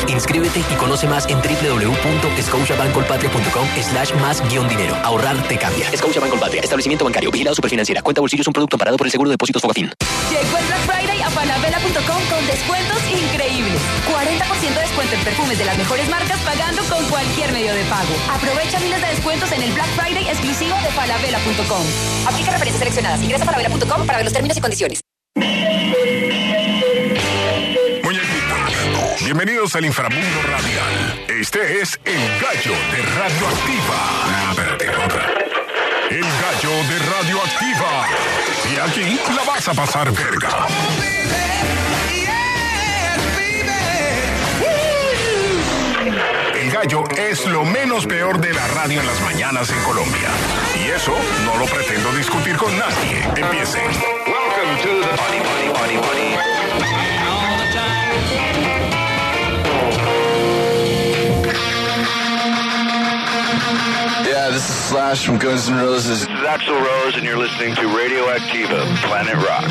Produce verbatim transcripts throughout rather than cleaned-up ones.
Inscríbete y conoce más en w w w punto scotiabankcolpatria punto com slash más guión dinero. Ahorrar te cambia. Scotiabank Colpatria, establecimiento bancario, vigilado superfinanciera. Cuenta bolsillo es un producto amparado por el seguro de depósitos Fogafín. Llegó el Black Friday a falabella punto com con descuentos increíbles. cuarenta por ciento de descuento en perfumes de las mejores marcas pagando con cualquier medio de pago. Aprovecha miles de descuentos en el Black Friday exclusivo de falabella punto com. Aplica referencias seleccionadas. Ingresa a falabella punto com para ver los términos y condiciones. Muñequitos, bienvenidos al inframundo radial. Este es El Gallo de Radioactiva. Ah, espérate, otra. El Gallo de Radioactiva. Y aquí la vas a pasar verga. El Gallo es lo menos peor de la radio en las mañanas en Colombia. Y eso no lo pretendo discutir con nadie. Empiece. Welcome to the Body, Body, Body, Body. All the time. Yeah, this is Slash from Guns N' Roses. This is Axl Rose, and you're listening to Radioactiva, Planet Rock.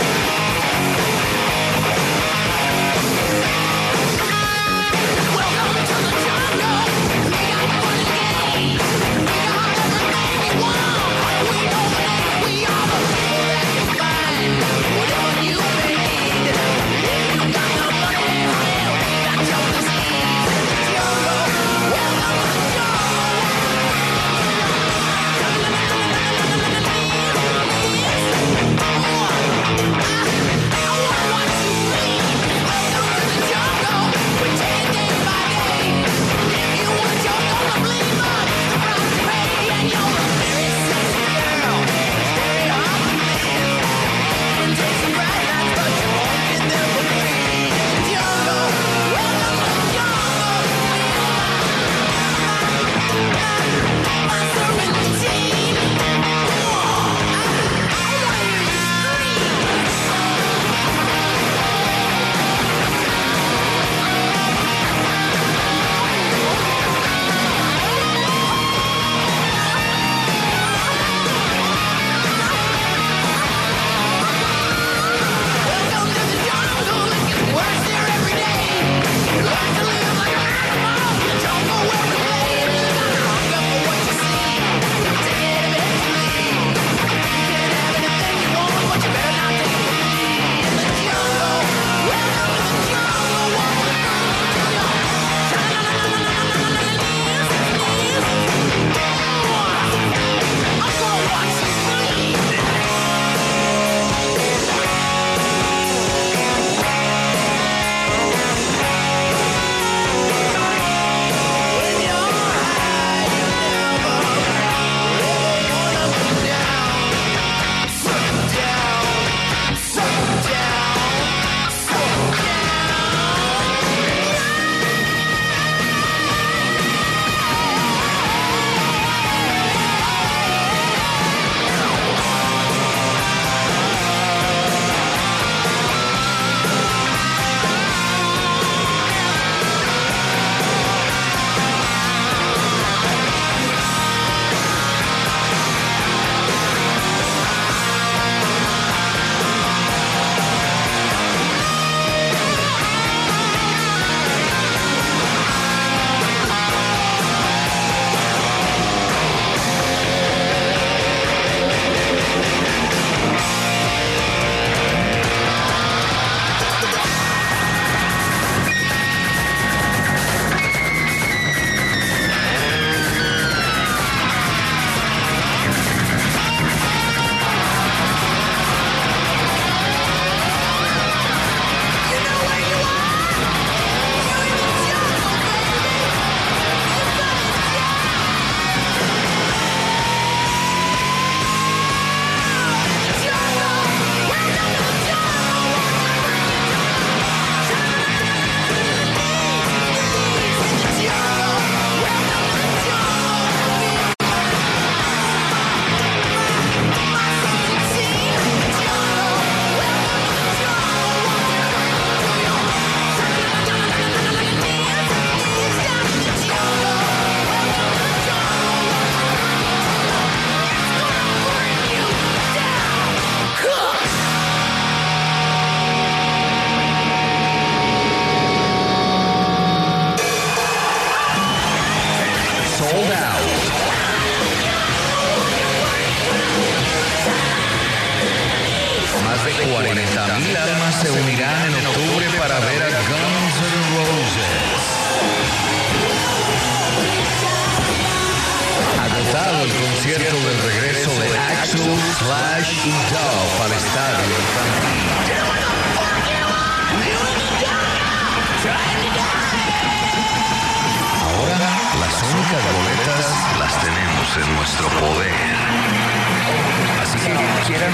Welcome Más de cuarenta mil almas se unirán en octubre para ver a Guns N' Roses. Agotado el concierto del regreso de Axl, Slash y Duff al estadio infantil. Ahora las únicas boletas las tenemos en nuestro poder. Así que quieran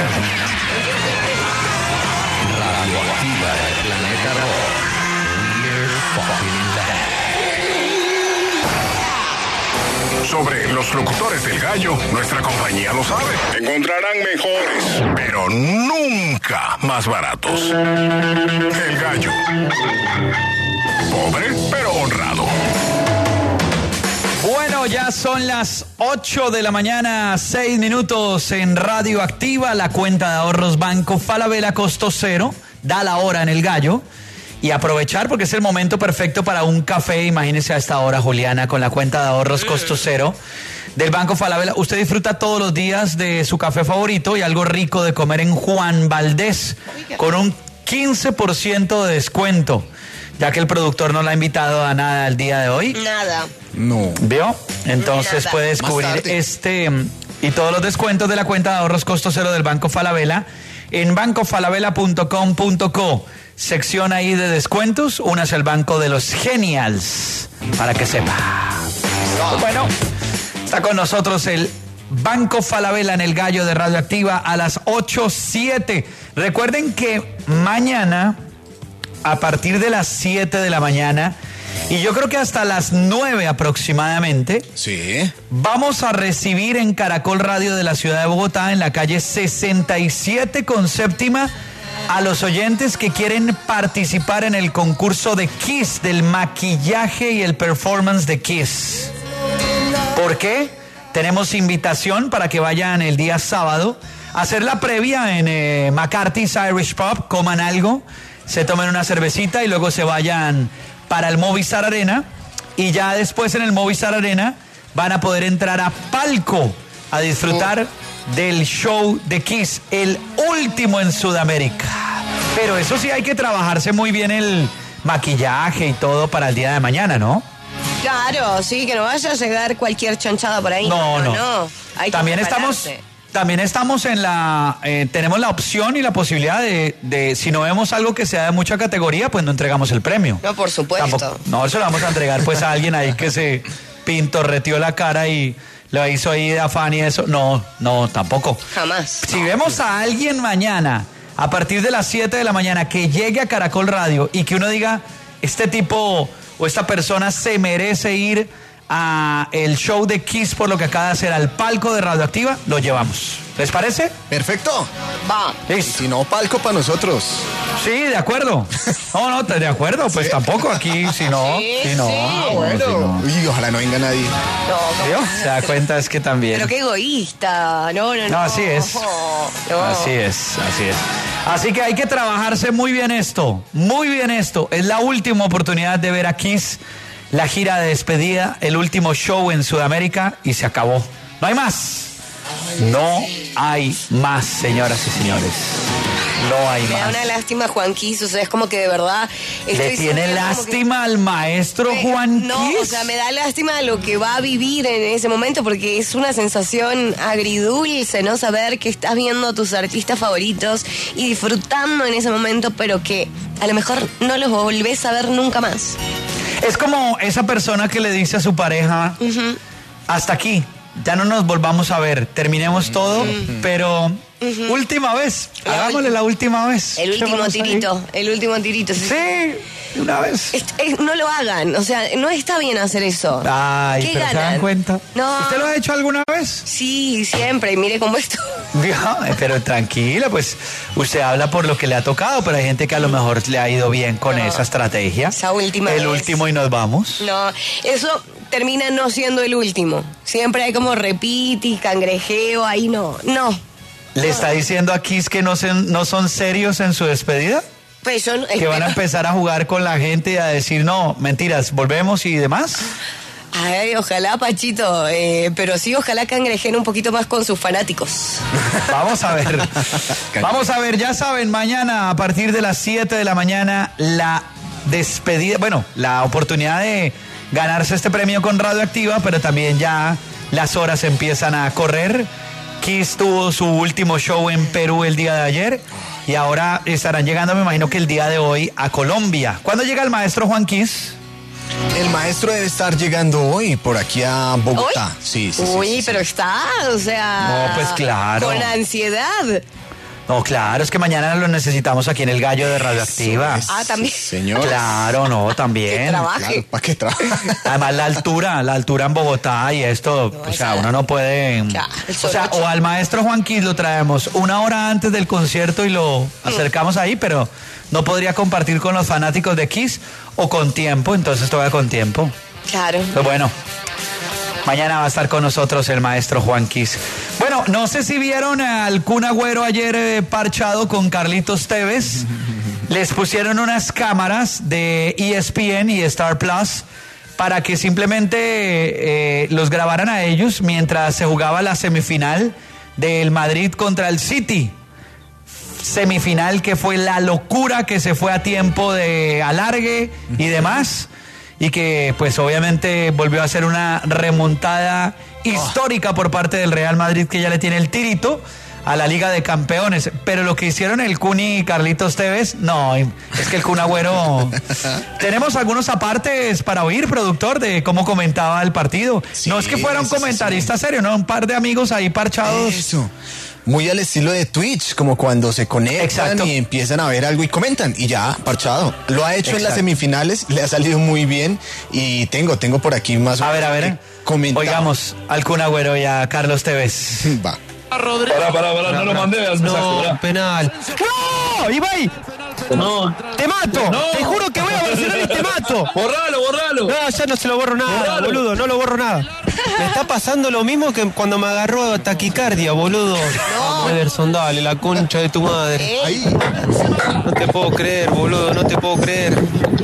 Radioactiva el planeta rock. We're fucking back. Sobre los locutores del gallo, nuestra compañía lo sabe. Encontrarán mejores, pero nunca más baratos. El gallo. Pobre, pero honrado. Bueno, ya son las ocho de la mañana, seis minutos en Radioactiva. La cuenta de ahorros Banco Falabella costo cero. Da la hora en el gallo. Y aprovechar porque es el momento perfecto para un café. Imagínese a esta hora, Juliana, con la cuenta de ahorros costo cero del Banco Falabella. Usted disfruta todos los días de su café favorito y algo rico de comer en Juan Valdés con un quince por ciento de descuento. Ya que el productor no la ha invitado a nada el día de hoy. Nada. No. ¿Vio? Entonces Nada. puede descubrir este y todos los descuentos de la cuenta de ahorros costo cero del Banco Falabella en banco falabella punto com punto co. Sección ahí de descuentos. Únase al banco de los genials para que sepa. Bueno, está con nosotros el Banco Falabella en el gallo de Radioactiva a las ocho siete. Recuerden que mañana, a partir de las siete de la mañana, y yo creo que hasta las nueve aproximadamente, sí, vamos a recibir en Caracol Radio de la ciudad de Bogotá, en la calle sesenta y siete con séptima, a los oyentes que quieren participar en el concurso de Kiss, del maquillaje y el performance de Kiss. ¿Por qué? Tenemos invitación para que vayan el día sábado a hacer la previa en eh, McCarthy's Irish Pub, coman algo, se tomen una cervecita y luego se vayan para el Movistar Arena, y ya después en el Movistar Arena van a poder entrar a palco a disfrutar del show de Kiss, el último en Sudamérica. Pero eso sí, hay que trabajarse muy bien el maquillaje y todo para el día de mañana, ¿no? Claro, sí, que no vaya a llegar cualquier chanchada por ahí. No, no. no. Hay que También estamos... prepararse. También estamos en la, eh, tenemos la opción y la posibilidad de, de, si no vemos algo que sea de mucha categoría, pues no entregamos el premio. No, por supuesto. Tampoco, no, se lo vamos a entregar pues a alguien ahí que se pintorreteó la cara y lo hizo ahí de afán y eso. No, no, tampoco. Jamás. Si vemos a alguien mañana, a partir de las siete de la mañana, que llegue a Caracol Radio y que uno diga, este tipo o esta persona se merece ir a el show de Kiss por lo que acaba de hacer al palco de Radioactiva, lo llevamos. ¿Les parece? Perfecto. Va. Listo. Si no, palco para nosotros. Sí, de acuerdo. No, no, de acuerdo, pues sí. Tampoco aquí, si no, Sí, si no. sí. Ah, bueno. Si no. Uy, ojalá no venga nadie. No, ¿Vio? Se da cuenta, es que también. pero qué egoísta. No, no, no. No, así es. No. Así es, así es. Así que hay que trabajarse muy bien esto, muy bien esto. Es la última oportunidad de ver a Kiss, la gira de despedida, el último show en Sudamérica y se acabó. No hay más. No hay más, señoras y señores. No hay Me da más. una lástima Juan Kiss, o sea, es como que de verdad... estoy ¿Le tiene sintiendo como lástima al maestro que- Juan No, Kiss? o sea, me da lástima lo que va a vivir en ese momento porque es una sensación agridulce, ¿no? Saber que estás viendo a tus artistas favoritos y disfrutando en ese momento, pero que a lo mejor no los volvés a ver nunca más. Es como esa persona que le dice a su pareja, Ujú. hasta aquí, ya no nos volvamos a ver, terminemos todo, pero última vez, La hagámosle ulti- la última vez. El ¿Qué último vamos a ir? tirito, el último tirito. Sí. Sí, una vez. Es- es- no lo hagan, o sea, no está bien hacer eso. Ay, ¿Qué pero ¿se ganan? dan cuenta? No. ¿Usted lo ha hecho alguna vez? Sí, siempre, y mire cómo esto. Ya, pero tranquila, pues usted habla por lo que le ha tocado, pero hay gente que a lo mejor le ha ido bien con No. esa estrategia. Esa última El vez. último y nos vamos. No, eso termina no siendo el último. Siempre hay como repiti, cangrejeo, ahí no. No. ¿Le está diciendo a Kiss que no, se- no son serios en su despedida? Pues yo no- Que van a espero- empezar a jugar con la gente y a decir, no, mentiras, volvemos y demás. Ay, ojalá, Pachito, eh, pero sí, ojalá cangrejen un poquito más con sus fanáticos. Vamos a ver. Vamos a ver, ya saben, mañana a partir de las siete de la mañana la despedida, bueno, la oportunidad de ganarse este premio con Radioactiva, pero también ya las horas empiezan a correr. Kiss tuvo su último show en Perú el día de ayer y ahora estarán llegando, me imagino que el día de hoy, a Colombia. ¿Cuándo llega el maestro Juan Kiss? El maestro debe estar llegando hoy por aquí a Bogotá. ¿Hoy? Sí, sí, Uy, sí, sí, pero sí. está, o sea... No, pues claro. Con ansiedad. No, claro, es que mañana lo necesitamos aquí en el Gallo de Radioactiva. Ah, también. Señor. Claro, no, también. Que trabaje. Claro, ¿para qué trabaja? Además la altura, la altura en Bogotá y esto, No, o sea, esa- uno no puede... Ya, el o sea, sorocho. o al maestro Juan Kiss lo traemos una hora antes del concierto y lo acercamos ahí, pero no podría compartir con los fanáticos de Kiss o con tiempo, entonces todavía con tiempo. Claro. Pues bueno, mañana va a estar con nosotros el maestro Juan Kiss. Bueno, no sé si vieron al Kun Agüero ayer eh, parchado con Carlitos Tevez. Les pusieron unas cámaras de E S P N y Star Plus para que simplemente eh, los grabaran a ellos mientras se jugaba la semifinal del Madrid contra el City. Semifinal que fue la locura, que se fue a tiempo de alargue y demás, y que pues obviamente volvió a ser una remontada histórica por parte del Real Madrid, que ya le tiene el tirito a la Liga de Campeones. Pero lo que hicieron el Kun y Carlitos Tevez, no, es que el Kun Agüero... Tenemos algunos apartes para oír, productor, de cómo comentaba el partido. Sí, no es que fuera un sí, sí, comentarista serio, ¿no? Un par de amigos ahí parchados. Eso. Muy al estilo de Twitch, como cuando se conectan Exacto. y empiezan a ver algo y comentan y ya, parchado. Lo ha hecho en las Exacto. semifinales, le ha salido muy bien y tengo, tengo por aquí más. A ver, a ver. Comentado. Oigamos al Kun Agüero y a Carlos Tevez. Va. Pará, pará, pará, no lo mandé al mensaje, No, pará. penal. ¡No! ¡Ibai! No, ¡Te mato! No. ¡Te juro que voy a Barcelona y te mato! borralo, borralo. No, ya no se lo borro nada, Borralo. boludo, no lo borro nada. Me está pasando lo mismo que cuando me agarró taquicardia, boludo. No. Ederson, dale, la concha de tu madre. Ahí. No te puedo creer, boludo, no te puedo creer.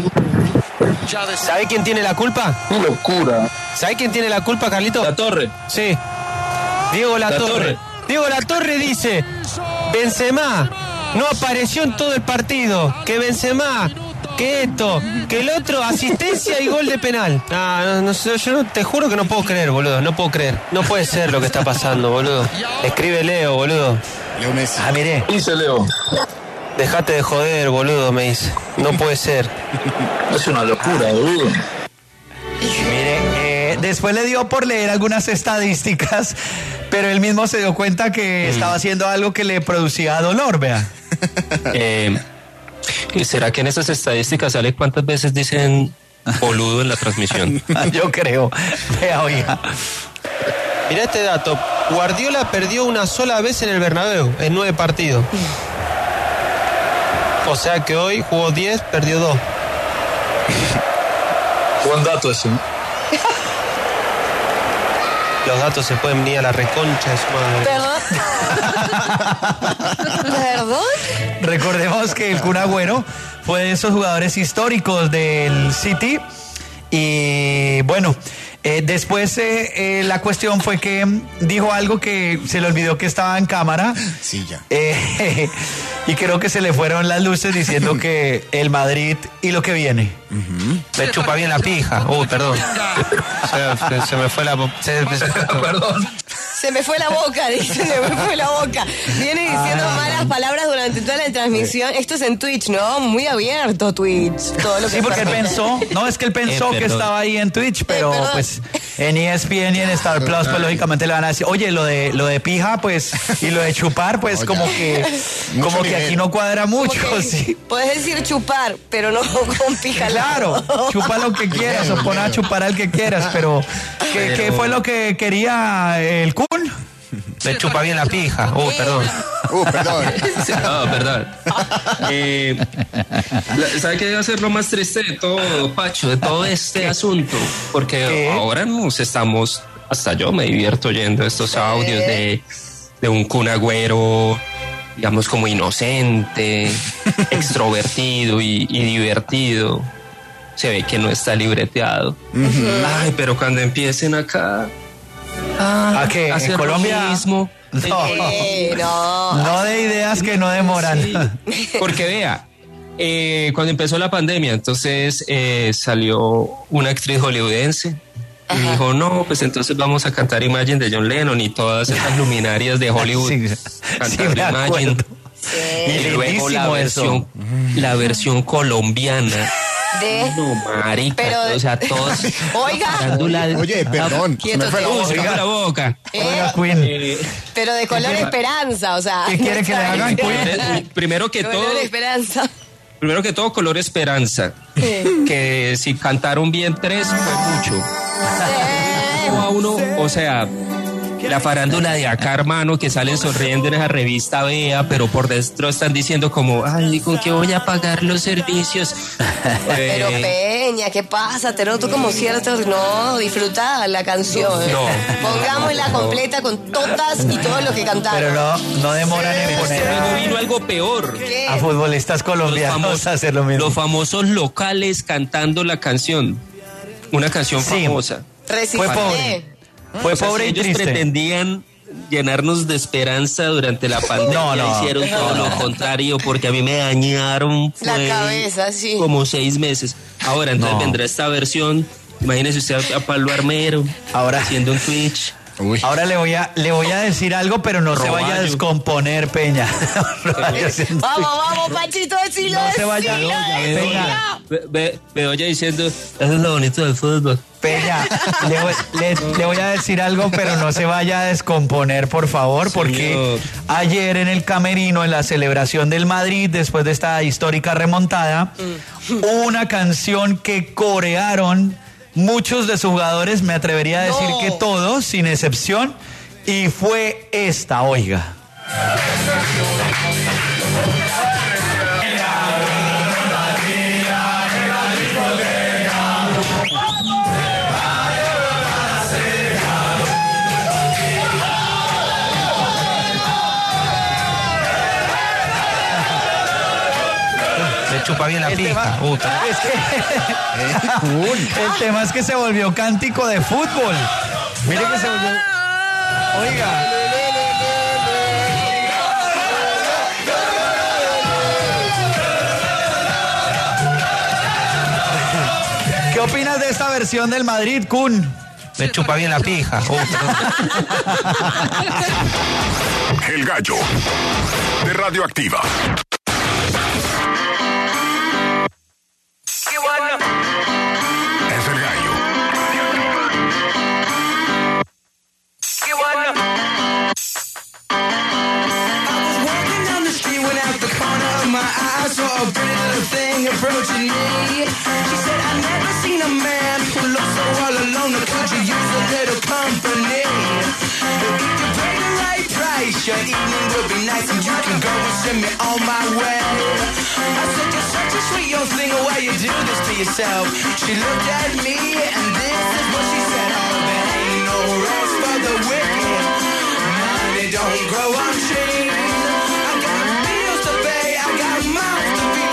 ¿Sabe quién tiene la culpa? Qué locura. ¿Sabe quién tiene la culpa, Carlito? La Torre. Sí. Diego La, La Torre. Torre. Diego La Torre dice, Benzema no apareció en todo el partido, que Benzema, que esto, que el otro, asistencia y gol de penal. Ah, no, no sé, yo no, te juro que no puedo creer, boludo, no puedo creer. No puede ser lo que está pasando, boludo. Escribe Leo, boludo. Leo Messi. Ah, mire. Dice Leo. Dejate de joder, boludo, me dice. No puede ser. Es una locura, boludo. Mire, eh, después le dio por leer algunas estadísticas, pero él mismo se dio cuenta que estaba haciendo algo que le producía dolor, vea. Eh, ¿Será que en esas estadísticas sale cuántas veces dicen boludo en la transmisión? Yo creo. Vea, oiga. Mirá este dato. Guardiola perdió una sola vez en el Bernabéu, en nueve partidos. O sea que hoy jugó diez, perdió dos. Buen dato ese. Los datos se pueden venir a la reconcha de su madre. ¿Perdón? ¿Perdón? Recordemos que el Kun Agüero fue de esos jugadores históricos del City. Y bueno, eh, después eh, eh, la cuestión fue que dijo algo que se le olvidó que estaba en cámara. Sí, ya. Eh, y creo que se le fueron las luces diciendo que el Madrid y lo que viene. Me chupa bien la pija. Uy, perdón. Se, se- se me fue la... se- se- Perdón. Se me fue la boca, dice, se me fue la boca. Viene diciendo malas palabras durante toda la transmisión. Esto es en Twitch, ¿no? Muy abierto Twitch. Todo lo que Sí, porque él pasa. pensó, no, es que él pensó Eh, que perdón. estaba ahí en Twitch, pero perdón. pues en E S P N y en Star Plus, pues lógicamente le van a decir, oye, lo de lo de pija, pues, y lo de chupar, pues Oye. como que Mucho como que nivel. aquí no cuadra mucho, Como que sí. Puedes decir chupar, pero no con pija. al Claro, lado. chupa lo que quieras o pon a chupar al que quieras, pero ¿qué, Pero- qué fue lo que quería el Kun? me chupa bien la pija. Uy, perdón. Uh, perdón. No, perdón. Eh, la- ¿Sabe qué debe ser lo más triste de todo, Pacho, de todo este asunto? Porque ¿Qué? ahora nos estamos, hasta yo me divierto oyendo estos audios de, de un Kun Agüero, digamos, como inocente, extrovertido y, y divertido. se ve que no está libreteado. Uh-huh. Ay, pero cuando empiecen acá ¿a qué? ¿En Colombia? Mismo, no, eh, no. no de ideas que no demoran. Sí, porque vea, eh, cuando empezó la pandemia, entonces eh, salió una actriz hollywoodense. Y Ajá. dijo, no, pues entonces vamos a cantar Imagine de John Lennon y todas esas luminarias de Hollywood sí, cantando sí, Imagine. Sí. Y luego la versión, la versión colombiana. De... No, marica, pero... o sea, todos... Oiga. Oye, perdón. Quieto, me fue la boca. La boca. ¿Eh? Oiga, Queen. Eh, pero de color esperanza, o sea... ¿Qué quiere que le hagan, Queen? Primero que color todo... Color esperanza. Primero que todo, color esperanza. Sí. Que si cantaron bien tres, fue mucho. Sí. A uno, o sea... La farándula de acá, hermano, que salen sonriendo en esa revista Vea, pero por dentro están diciendo como, ay, ¿con qué voy a pagar los servicios? Pero eh, Peña, ¿qué pasa? Te noto como cierto, no, disfruta la canción. No. Pongámosla completa con todas y todo lo que cantaron. Pero no, no demoran en poner. Luego vino algo peor. ¿Qué? A futbolistas colombianos famosos, a hacer lo mismo. Los famosos locales cantando la canción. Una canción sí. famosa. Resiste. Fue pobre. Fue o sea, pobre si y ellos triste. pretendían llenarnos de esperanza durante la pandemia, no, no, hicieron no, todo no. lo contrario, porque a mí me dañaron la cabeza, sí. como seis meses. Ahora, entonces no. vendrá esta versión. Imagínese usted a Pablo Armero ahora, haciendo un Twitch. Uy. Ahora le voy a le voy a decir algo, pero no Roballo. se vaya a descomponer, Peña. vamos, vamos, Pachito, decilo. No se vaya. Peña. Ve, Bedoya diciendo, eso es lo bonito del fútbol. Peña, le, voy, le, le voy a decir algo, pero no se vaya a descomponer, por favor, Señor. Porque ayer en el camerino, en la celebración del Madrid, después de esta histórica remontada, mm. hubo una canción que corearon muchos de sus jugadores, me atrevería a decir no. que todos, sin excepción, y fue esta, oiga. Chupa bien la el pija, tema, puta. Es que el tema es que se volvió cántico de fútbol. Mire que se volvió. Oiga. ¿Qué opinas de esta versión del Madrid, Kun? Me chupa bien la pija. El Gallo de Radioactiva. Es el Gallo. Approaching me, she said, I never seen a man who looks so all alone. Could you use a little company? If you pay the right price, your evening will be nice, and you can go and send me on my way. I said, you're such a sweet young thing, why you do this to yourself? She looked at me, and this is what she said. Oh, there ain't no rest for the wicked. Money don't grow on trees. I got bills to pay, I got mouths to feed.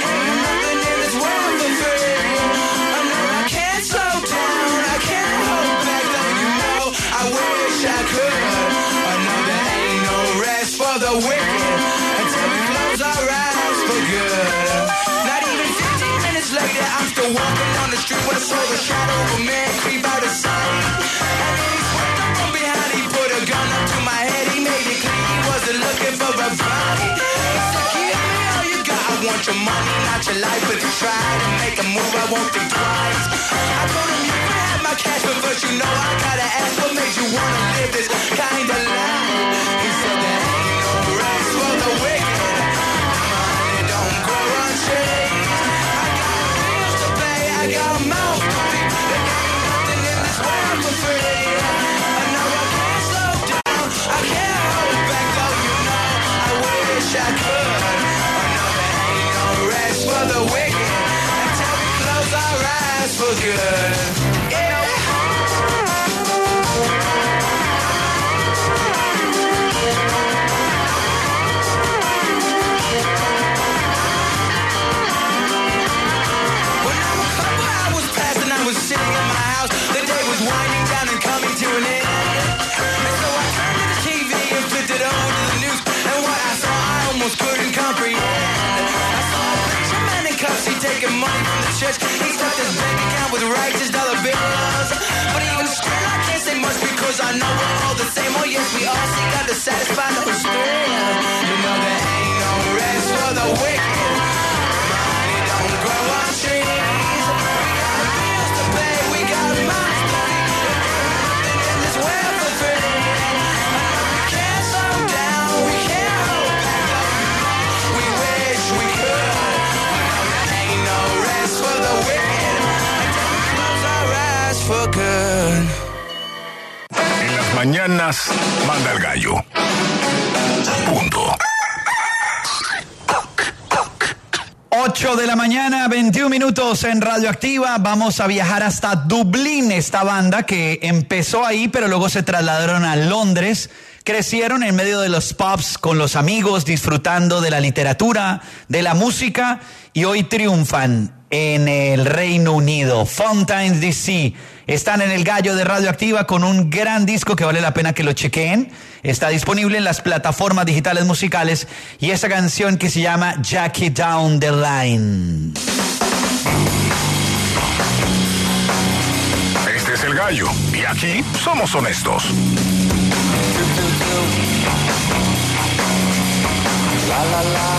The wicked until we close our eyes for good. Not even fifteen minutes later, I'm still walking down the street when I saw the shadow of a man creep out of sight. And then he swept up from behind, he put a gun up to my head. He made it clear he wasn't looking for a fight. He said, give me all you got. I want your money, not your life. But if you try to make a move, I won't think twice. I told him you can have my cash, but first you know I gotta ask, what made you wanna live this kind of life? He said that for the wicked, money don't grow on trees. I got bills to pay, I got a mouth to feed. There ain't nothing in this world for free. I know I can't slow down, I can't hold back, though you know I wish I could. I know there ain't no rest for the wicked until we close our eyes for good. Yeah. church. He stuffed his bank account with righteous dollar bills. But even still, I can't say much because I know we're all the same. Oh yes, we all seek out to satisfy those thrills. You know there ain't no rest for the wicked. Money don't grow on trees. We got bills to pay, we got minds to feed. Nothing in this world for free. We can't slow down, we can't hold back. We wish we could. There ain't no rest for the wicked until we close our eyes for good. En las mañanas, manda el gallo. Punto. ocho de la mañana, veintiún minutos en Radioactiva. Vamos a viajar hasta Dublín, esta banda que empezó ahí, pero luego se trasladaron a Londres. Crecieron en medio de los pubs con los amigos, disfrutando de la literatura, de la música, y hoy triunfan en el Reino Unido. Fountains D C están en el gallo de Radioactiva con un gran disco que vale la pena que lo chequeen. Está disponible en las plataformas digitales musicales, y esa canción que se llama Jackie Down the Line. Este es el gallo, y aquí somos honestos. La la la.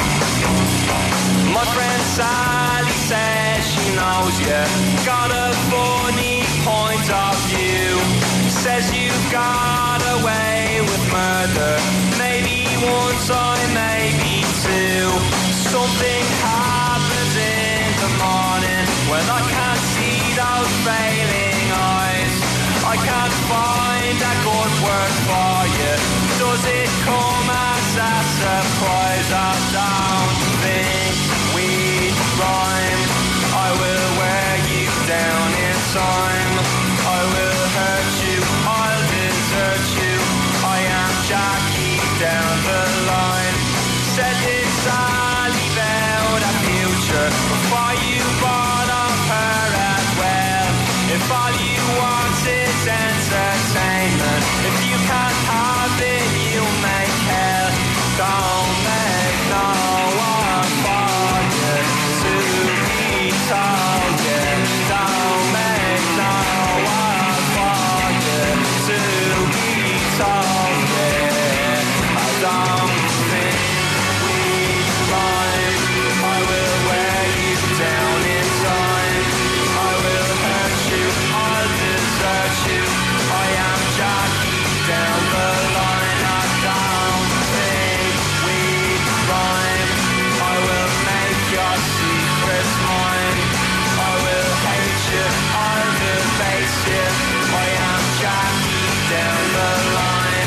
My friend Sally says she knows you got a funny point of view. Says you got away with murder, maybe one time, maybe two. Something happens in the morning when I can't see those failing eyes. I can't find a good word for you. Does it come as a surprise? I don't think we rhyme. I will wear you down in time. I will hurt you, I'll desert you. I am Jackie down the line. Said this Sally about a future before you bought off her as well. If all you want is entertainment, if you can't have it, you make hell. Don't make no one for you to be told you. Don't make no one for you to be told you. I don't think we rhyme. I will wear you down in time. I will hurt you, I'll desert you. I am Jackie down the line. I don't think we rhyme. I will make your secrets mine. I will hate you, I'll debase you. I am Jackie down the line.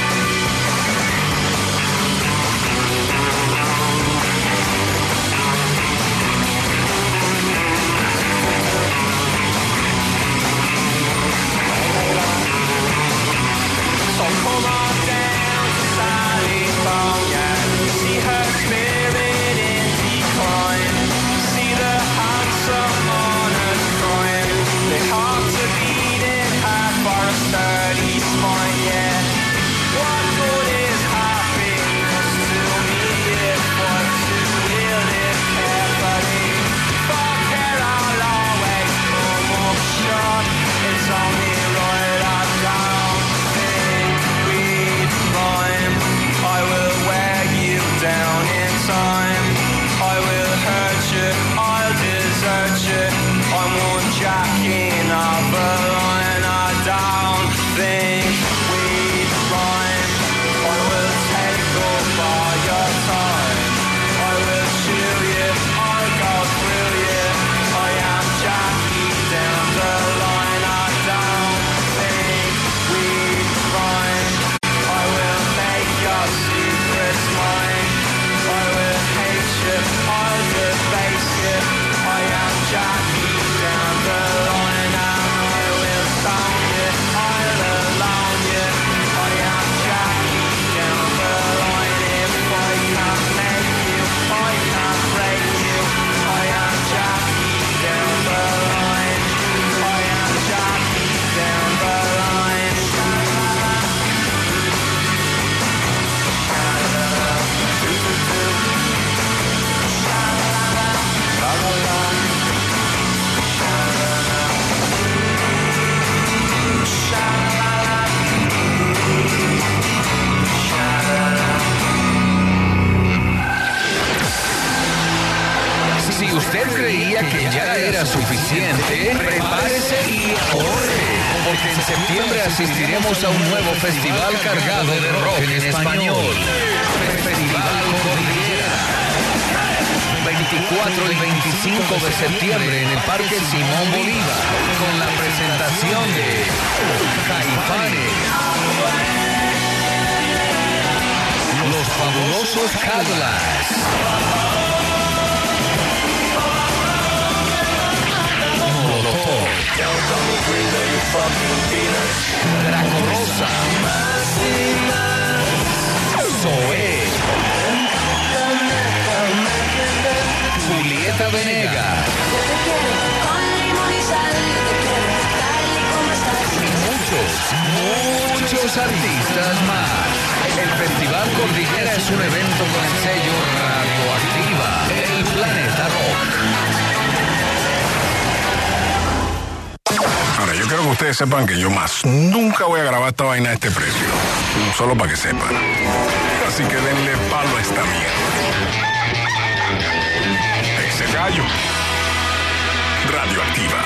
So come on down to Sally's Bone, yeah. See her spirit in decline. See the handsome honest crime. They have to beat it hard for a sturdy spine, yeah. What good is happiness to me if I'm to wield it carefully? For care I'll always come up short. It's only right I don't think we ya era suficiente, prepárese y ahorre, porque en septiembre asistiremos a un nuevo festival cargado de rock en español. Festival Cordillera. veinticuatro y veinticinco de septiembre en el Parque Simón Bolívar, con la presentación de Caifanes, Los Fabulosos Cadillacs, Molotov, Draco Rosa, Zoé, Julieta Venegas y muchos, muchos artistas más. El Festival Cordillera es un evento con el sello Radioactiva, el Planeta Rock. Ahora, yo quiero que ustedes sepan que yo más nunca voy a grabar esta vaina a este precio. Solo para que sepan. Así que denle palo a esta mierda. Ese gallo. Radioactiva.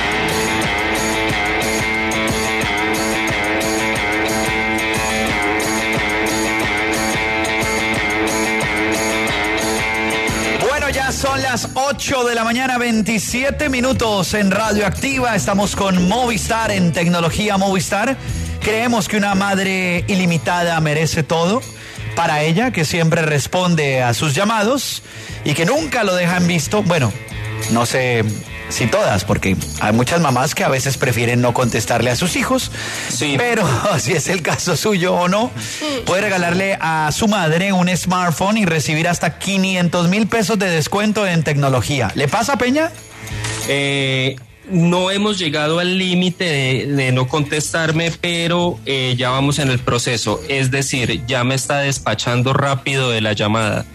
Bueno, ya son las ocho de la mañana, veintisiete minutos en Radioactiva. Estamos con Movistar, en Tecnología Movistar. Creemos que una madre ilimitada merece todo para ella, que siempre responde a sus llamados y que nunca lo dejan visto. Bueno, no sé si todas, porque hay muchas mamás que a veces prefieren no contestarle a sus hijos. Sí. Pero si es el caso suyo o no, puede regalarle a su madre un smartphone y recibir hasta quinientos mil pesos de descuento en tecnología. ¿Le pasa, Peña? Eh... No hemos llegado al límite de, de no contestarme, pero eh, ya vamos en el proceso. Es decir, ya me está despachando rápido de la llamada.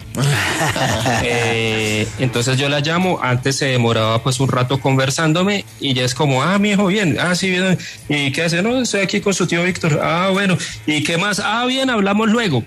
eh, entonces yo la llamo, antes se demoraba pues un rato conversándome y ya es como, ah, mi hijo, bien, ah, sí, bien, ¿y qué hace? No, estoy aquí con su tío Víctor, ah, bueno, ¿y qué más? Ah, bien, hablamos luego.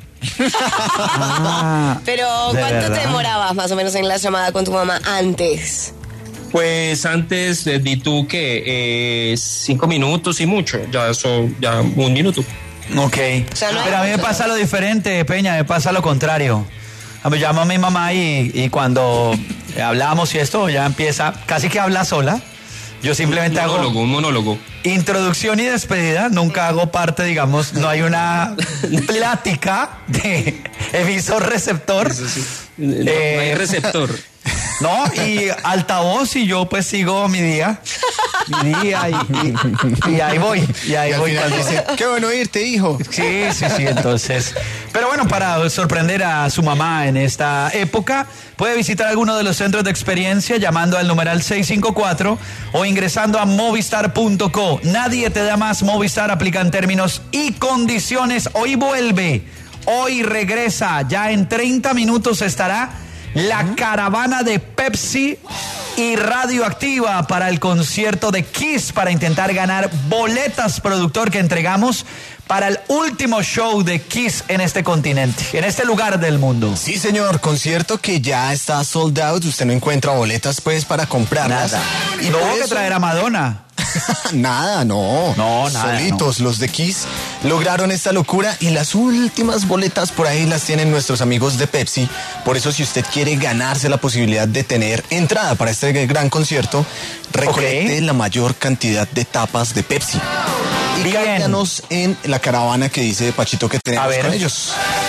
Ah, pero ¿cuánto te demorabas más o menos en la llamada con tu mamá antes? Pues antes eh, di tú que eh, cinco minutos y mucho, ya son ya un minuto. Ok, o sea, no pero a mí me pasa lo diferente, Peña, me pasa lo contrario. Me llamo a mi mamá y, y cuando hablamos y esto ya empieza, casi que habla sola. Yo simplemente un monólogo, hago un monólogo. Introducción y despedida, nunca hago parte, digamos, no hay una plática de emisor-receptor. Sí, sí. No, eh, no hay receptor. No, y altavoz y yo pues sigo mi día, mi día y, y, y ahí voy, y ahí y voy. Cuando dice, qué bueno irte, hijo. Sí, sí, sí, entonces. Pero bueno, para sorprender a su mamá en esta época, puede visitar alguno de los centros de experiencia llamando al numeral seis cinco cuatro o ingresando a movistar punto co. Nadie te da más. Movistar, aplican términos y condiciones. Hoy vuelve, hoy regresa, ya en treinta minutos estará la caravana de Pepsi y Radioactiva para el concierto de Kiss, para intentar ganar boletas, productor, que entregamos para el último show de Kiss en este continente, en este lugar del mundo. Sí, señor, concierto que ya está sold out, usted no encuentra boletas pues para comprarlas. Nada. Y no por hubo que eso... traer a Madonna. Nada, no. No, nada. Solitos no. los de Kiss lograron esta locura y las últimas boletas por ahí las tienen nuestros amigos de Pepsi. Por eso, si usted quiere ganarse la posibilidad de tener entrada para este gran concierto, recolecte okay. la mayor cantidad de tapas de Pepsi. Y cáiganos en la caravana que dice Pachito que tenemos con ellos.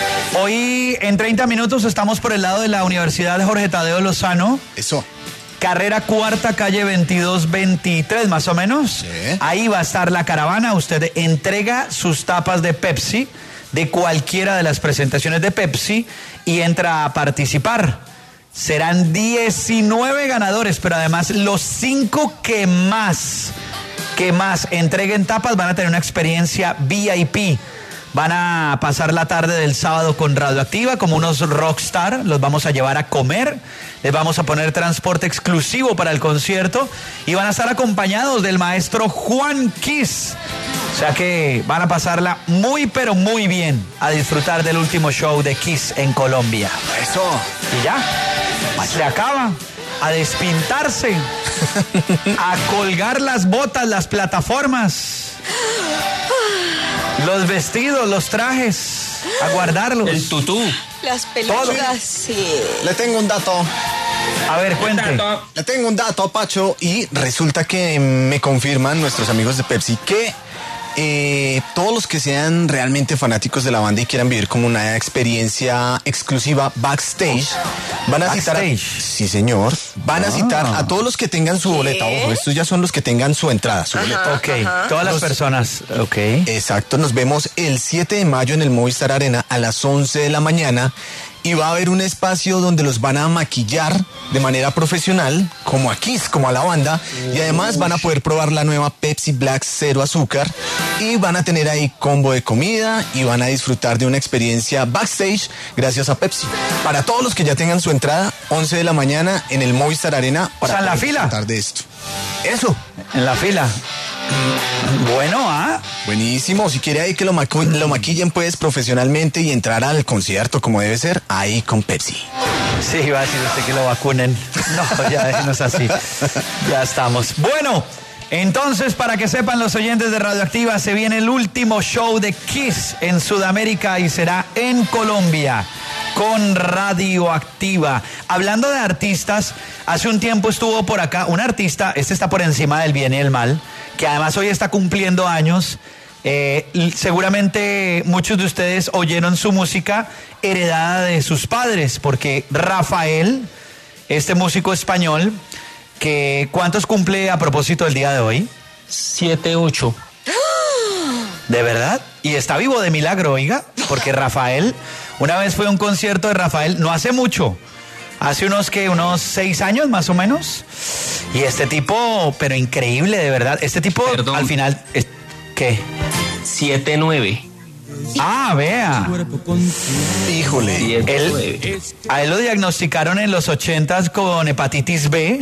Hoy en treinta minutos estamos por el lado de la Universidad Jorge Tadeo Lozano. Eso. Carrera Cuarta, calle veintidós veintitrés, más o menos. Sí. Ahí va a estar la caravana. Usted entrega sus tapas de Pepsi, de cualquiera de las presentaciones de Pepsi, y entra a participar. Serán diecinueve ganadores, pero además los cinco que más, que más entreguen tapas van a tener una experiencia V I P. Van a pasar la tarde del sábado con Radioactiva como unos rockstar. Los vamos a llevar a comer. Les vamos a poner transporte exclusivo para el concierto. Y van a estar acompañados del maestro Juan Kiss. O sea que van a pasarla muy, pero muy bien a disfrutar del último show de Kiss en Colombia. Eso. Y ya. Se acaba. a despintarse, a colgar las botas, las plataformas, los vestidos, los trajes, a guardarlos. El tutú. Las pelucas, sí. Le tengo un dato. A ver, cuente. Le tengo un dato, Pacho, y resulta que me confirman nuestros amigos de Pepsi que eh, todos los que sean realmente fanáticos de la banda y quieran vivir como una experiencia exclusiva backstage, van a citar... Backstage. Sí, señor. Van a Ah. citar a todos los que tengan su boleta. Ojo, estos ya son los que tengan su entrada, su boleta. Ok, todas las Los- personas, ok. Exacto, nos vemos el siete de mayo en el Movistar Arena a las once de la mañana y va a haber un espacio donde los van a maquillar de manera profesional, como a Kiss, como a la banda, y además van a poder probar la nueva Pepsi Black Cero Azúcar y van a tener ahí combo de comida y van a disfrutar de una experiencia backstage gracias a Pepsi. Para todos los que ya tengan su entrada, once de la mañana en el Movistar Arena para O sea, en la poder fila. disfrutar de esto. Eso. En la fila. Bueno, ¿ah? Buenísimo, si quiere ahí que lo, macu- lo maquillen pues profesionalmente y entrar al concierto como debe ser, ahí con Pepsi. Sí, iba a decir usted que lo vacunen. No, ya déjenos así. Ya estamos. Bueno, entonces, para que sepan los oyentes de Radioactiva, se viene el último show de Kiss en Sudamérica y será en Colombia con Radioactiva. Hablando de artistas, hace un tiempo estuvo por acá un artista, este está por encima del bien y el mal, que además hoy está cumpliendo años. Eh, l- seguramente muchos de ustedes oyeron su música heredada de sus padres, porque Rafael, este músico español, que ¿cuántos cumple a propósito del día de hoy? Siete, ocho. ¿De verdad? Y está vivo de milagro, oiga, porque Rafael, una vez fue a un concierto de Rafael, no hace mucho, hace unos que unos seis años más o menos, y este tipo, pero increíble, de verdad, este tipo Perdón. al final, es- ¿qué? Siete, nueve. Ah, vea. Híjole. Siete, Él- nueve. A él lo diagnosticaron en los ochentas con hepatitis B.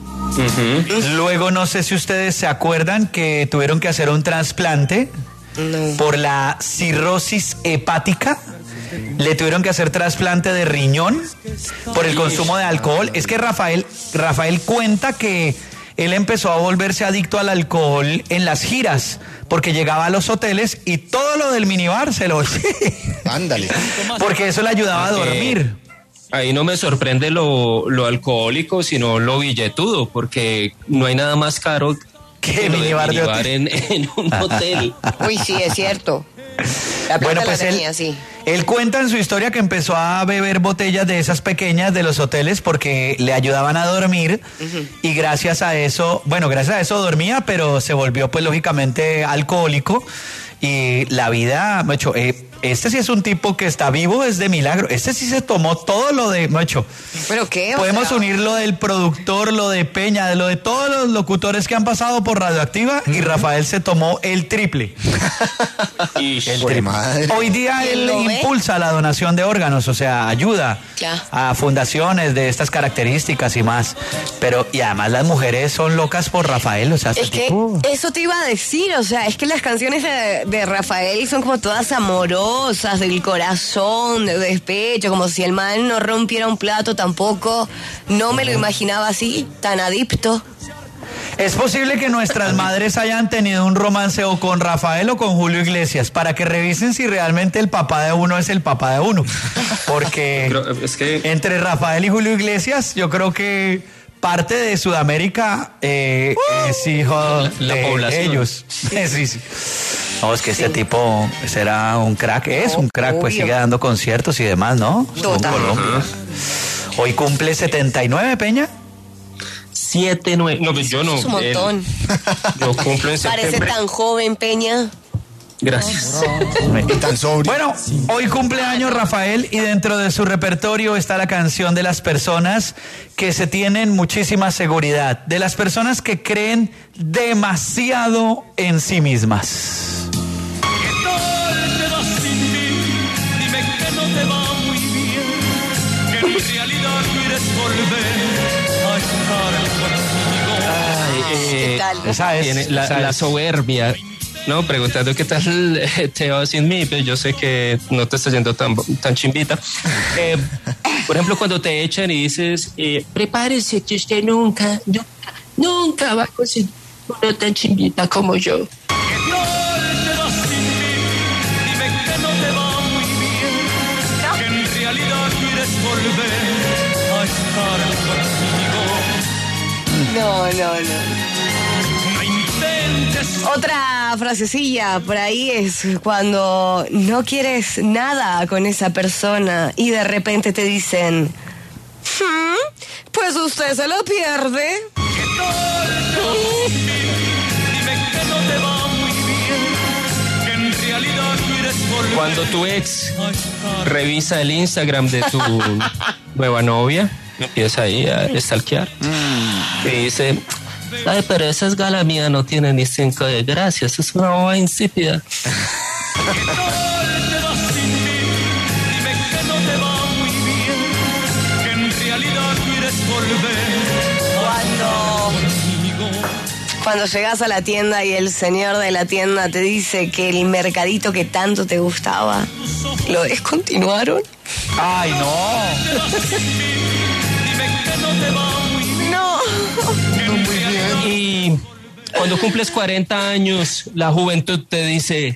Luego no sé si ustedes se acuerdan que tuvieron que hacer un trasplante por la cirrosis hepática. Le tuvieron que hacer trasplante de riñón por el consumo de alcohol. Es que Rafael, Rafael cuenta que él empezó a volverse adicto al alcohol en las giras, porque llegaba a los hoteles y todo lo del minibar se lo... Ándale. porque eso le ayudaba a Eh, dormir. Ahí no me sorprende lo, lo alcohólico, sino lo billetudo, porque no hay nada más caro ¿Qué que lo de minibar de minibar hotel? en, en un hotel. Uy, sí, es cierto. La plata Bueno, la pues él, tenía, sí. él cuenta en su historia que empezó a beber botellas de esas pequeñas de los hoteles porque le ayudaban a dormir y gracias a eso, bueno, gracias a eso dormía, pero se volvió pues lógicamente alcohólico y la vida, macho, eh, este sí es un tipo que está vivo, es de milagro. Este sí se tomó todo lo de, macho. ¿Pero qué? O Podemos sea, unir lo del productor, lo de Peña, de lo de todos los locutores que han pasado por Radioactiva y Rafael se tomó el triple. Y El Jue triple. madre. Hoy día ¿Quién él lo ve? impulsa la donación de órganos, o sea, ayuda Claro. a fundaciones de estas características y más. Pero, y además las mujeres son locas por Rafael, o sea, este Es que tipo... eso te iba a decir, o sea, es que las canciones de, de Rafael son como todas amorosas, del corazón, de despecho, como si el man no rompiera un plato tampoco. No me lo imaginaba así, tan adicto. Es posible que nuestras madres hayan tenido un romance o con Rafael o con Julio Iglesias, para que revisen si realmente el papá de uno es el papá de uno. Porque Creo- es que entre Rafael y Julio Iglesias, yo creo que parte de Sudamérica eh, es hijo la de población. ellos. Sí, sí. No, es que este tipo será un crack, es un crack, pues obvio. sigue dando conciertos y demás, ¿no? Estuvo en Total. Colombia. Hoy cumple setenta y nueve, Peña. siete, nueve. No, pues yo no. Es un él- montón. yo cumplo en Parece septiembre. tan joven, Peña. Gracias. Y tan sobrio. Bueno, hoy cumpleaños Rafael y dentro de su repertorio está la canción de las personas que se tienen muchísima seguridad, de las personas que creen demasiado en sí mismas. ¿Qué tal te vas sin mí? Dime que no te va muy bien, que en realidad quieres volver a estar conmigo. Ay, eh, ¿Qué tal? Esa es, tiene la, esa la es. soberbia No, preguntando qué tal eh, te va sin mí, pero yo sé que no te está yendo tan, tan chimbita. Eh, por ejemplo, cuando te echan y dices, eh, prepárese que usted nunca, nunca, nunca va a conseguir una tan chimbita como yo. ¿Qué tal te vas sin mí? Dime que no te va muy bien, que en realidad quieres volver a estar conmigo. No, no, no. Otra frasecilla por ahí es cuando no quieres nada con esa persona y de repente te dicen, "Hmm, pues usted se lo pierde". ¿Qué tal te vas sin mí? Dime que no te va muy bien, que en realidad quieres volver. Cuando tu ex revisa el Instagram de tu nueva novia, empieza ahí a stalkear y dice, ay, pero esa es gala mía, no tiene ni cinco de gracias, es una boba insípida. ¿Qué tal te vas sin mí? Dime que no te va muy bien, que en realidad quieres volver. Cuando, cuando llegas a la tienda y el señor de la tienda te dice que el mercadito que tanto te gustaba, ¿lo descontinuaron? Ay, no. Dime que no te va muy bien. No. Y cuando cumples cuarenta años, la juventud te dice,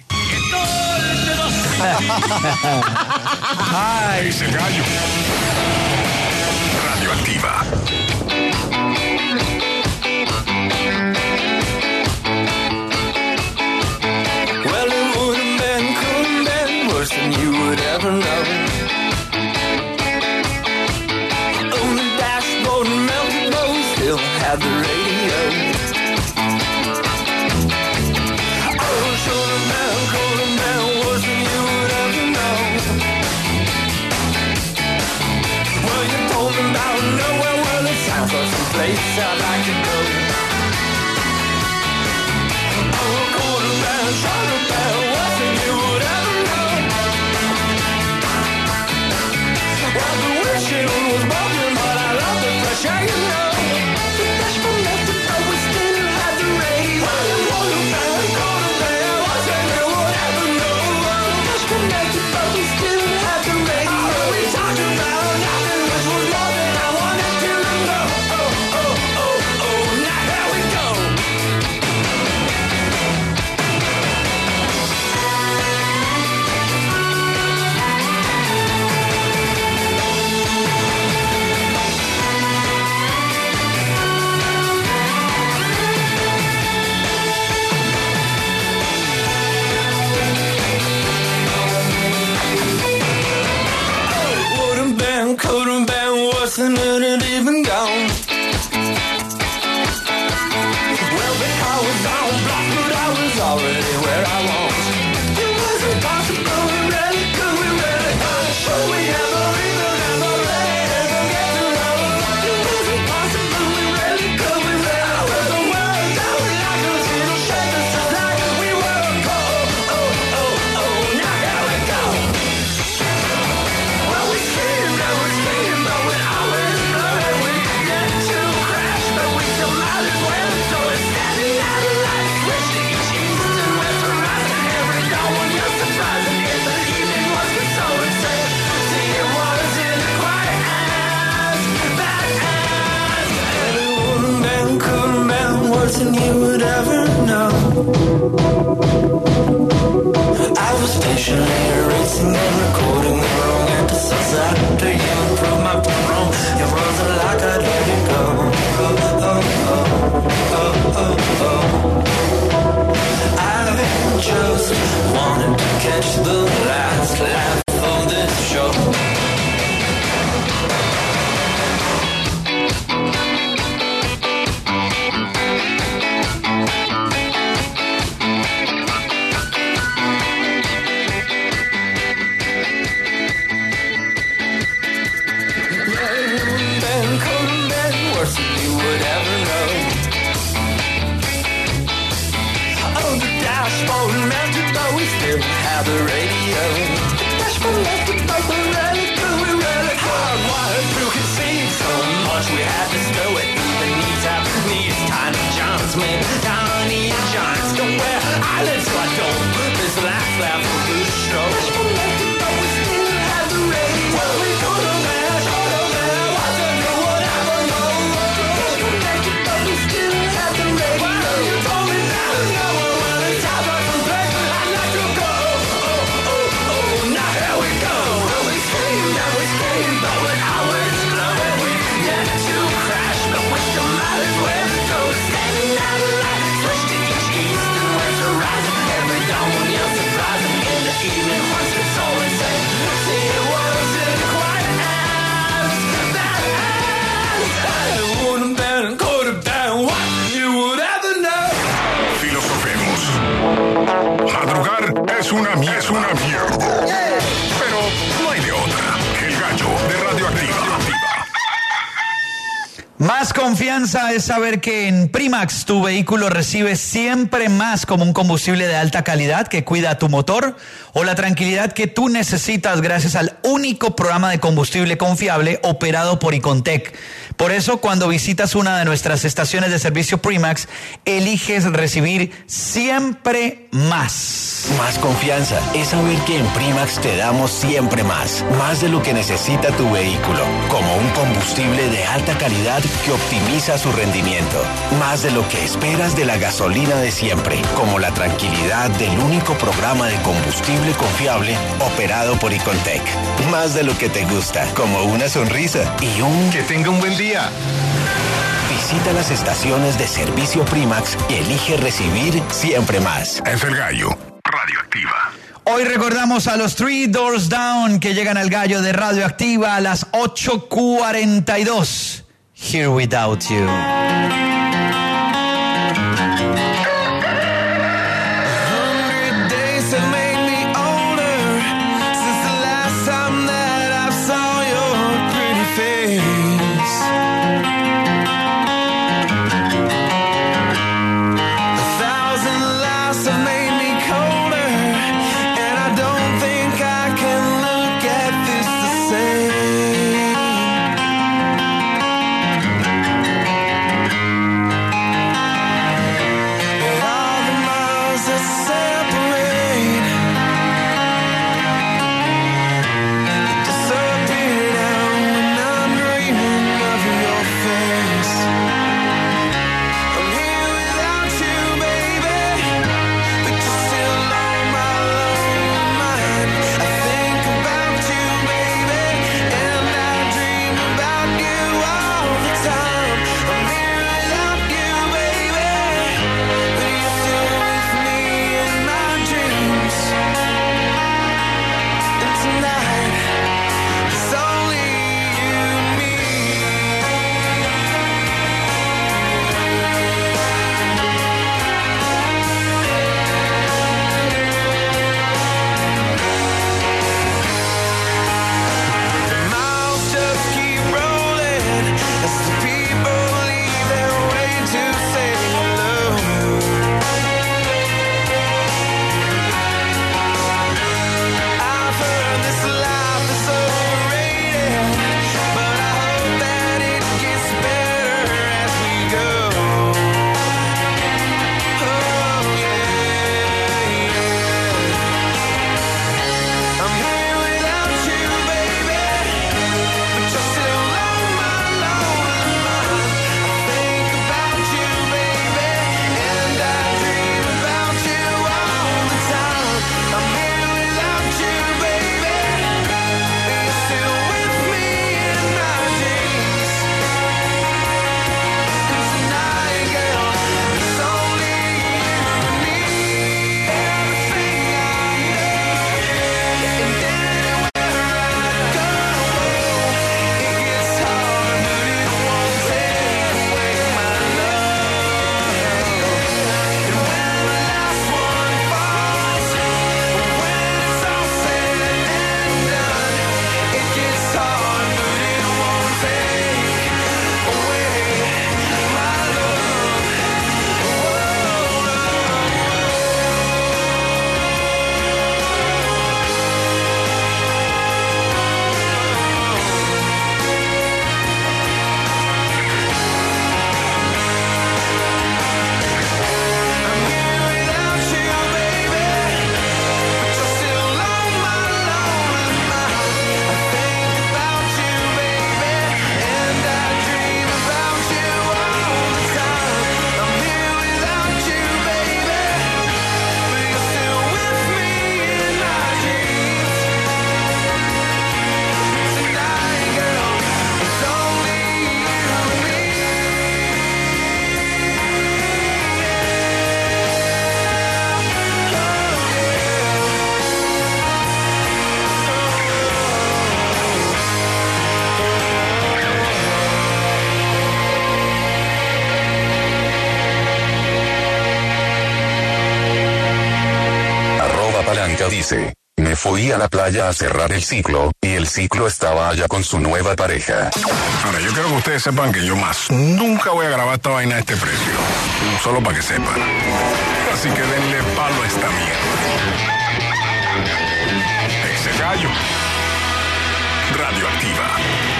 Ay, ese gallo. Radioactiva. Well, it would have been, could have been worse than you would ever know. On the dashboard, melted bones still had the radio. Oh, should have been, could have been worse than you would ever know. Well, you told me about nowhere, well, it sounds like some place I'd like to go. Oh, could have been, should have been worse than you would ever know. Well, the windshield was broken, but I love the fresh air, you know. The dashboard melted, but we still had the radio. Well, it would have been, could have been worse than you would ever know. The dashboard melted, but we still had the radio. Oh, we talked about nothing, which was more than I wanted to know. Oh, oh, oh, oh. Más confianza es saber que en Primax tu vehículo recibe siempre más como un combustible de alta calidad que cuida tu motor, o la tranquilidad que tú necesitas gracias al único programa de combustible confiable operado por Icontec. Por eso, cuando visitas una de nuestras estaciones de servicio Primax, eliges recibir siempre más. Más confianza es saber que en Primax te damos siempre más, más de lo que necesita tu vehículo, como un combustible de alta calidad que optimiza su rendimiento, más de lo que esperas de la gasolina de siempre, como la tranquilidad del único programa de combustible confiable operado por Icontec, más de lo que te gusta, como una sonrisa y un que tenga un buen día. Visita las estaciones de servicio Primax y elige recibir siempre más. Es el Gallo, Radioactiva. Hoy recordamos a los Three Doors Down que llegan al Gallo de Radioactiva a las ocho cuarenta y dos. Here Without You. Dice, me fui Fui a la playa a cerrar el ciclo, y el ciclo estaba allá con su nueva pareja. Ahora, yo quiero que ustedes sepan que yo más nunca voy a grabar esta vaina a este precio. Solo para que sepan. Así que denle palo a esta mierda. Ese gallo. Radioactiva.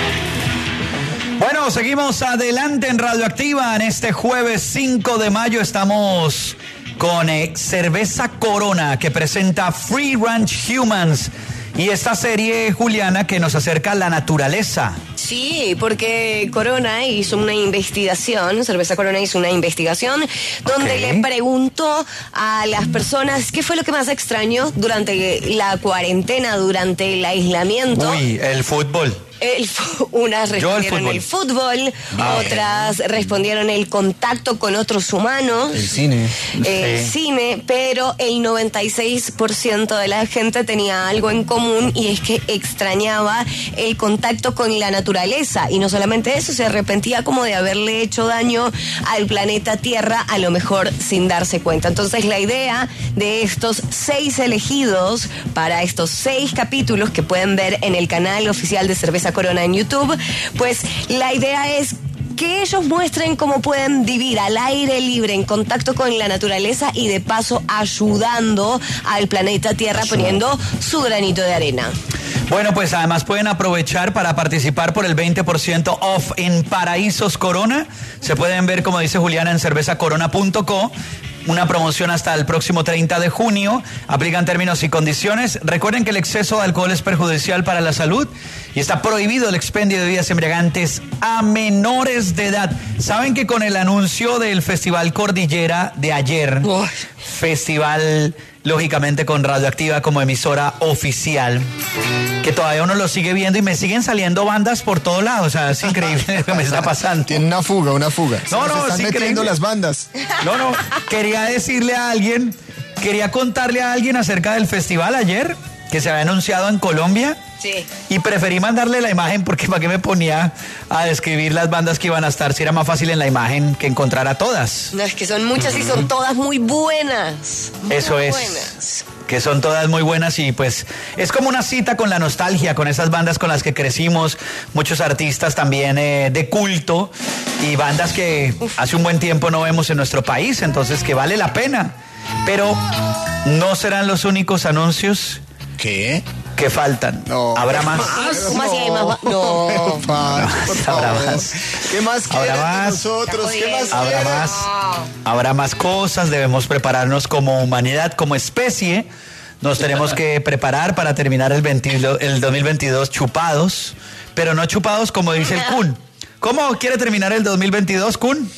Bueno, seguimos adelante en Radioactiva. En este jueves cinco de mayo estamos con eh, Cerveza Corona, que presenta Free Range Humans. Y esta serie, Juliana, que nos acerca a la naturaleza. Sí, porque Corona hizo una investigación, Cerveza Corona hizo una investigación donde Ok. le preguntó a las personas qué fue lo que más extrañó durante la cuarentena, durante el aislamiento. Uy, el fútbol. El fu- unas Yo el respondieron el fútbol, Ah, otras respondieron el contacto con otros humanos, El cine. el Sí. cine, pero el noventa y seis por ciento de la gente tenía algo en común, y es que extrañaba el contacto con la naturaleza, y no solamente eso, se arrepentía como de haberle hecho daño al planeta Tierra, a lo mejor sin darse cuenta. Entonces la idea de estos seis elegidos para estos seis capítulos que pueden ver en el canal oficial de Cerveza Corona en YouTube, pues la idea es que ellos muestren cómo pueden vivir al aire libre, en contacto con la naturaleza, y de paso ayudando al planeta Tierra, poniendo su granito de arena. Bueno, pues además pueden aprovechar para participar por el veinte por ciento off en Paraísos Corona. Se pueden ver, como dice Juliana, en cerveza corona punto co. Una promoción hasta el próximo treinta de junio. Aplican términos y condiciones. Recuerden que el exceso de alcohol es perjudicial para la salud y está prohibido el expendio de bebidas embriagantes a menores de edad. ¿Saben que con el anuncio del Festival Cordillera de ayer, Uy. festival lógicamente con Radioactiva como emisora oficial, que todavía uno lo sigue viendo y me siguen saliendo bandas por todos lados? O sea, es increíble lo que me está pasando. Tiene una fuga, una fuga. No, Se no, nos están es metiendo increíble. las bandas. No, no, quería decirle a alguien, quería contarle a alguien acerca del festival ayer, que se había anunciado en Colombia, Sí. y preferí mandarle la imagen porque para qué me ponía a describir las bandas que iban a estar, si era más fácil en la imagen que encontrar a todas. No, es que son muchas y son todas muy buenas. Muy Eso es. buenas. Que son todas muy buenas, y pues es como una cita con la nostalgia, con esas bandas con las que crecimos, muchos artistas también eh, de culto, y bandas que hace un buen tiempo no vemos en nuestro país, entonces que vale la pena. Pero no serán los únicos anuncios ¿Qué? que faltan. No. Habrá más. ¿Cómo así hay más? ba- No. Paz, por Habrá favor. más. ¿Qué más Habrá quieren de más. nosotros? ¿Qué más Habrá quieren? más, habrá más cosas, debemos prepararnos como humanidad, como especie. Nos tenemos que preparar para terminar el, veinte el dos mil veintidós chupados, pero no chupados como dice el Kun. ¿Cómo quiere terminar el dos mil veintidós, Kun?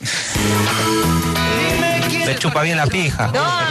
Me chupa bien la pija.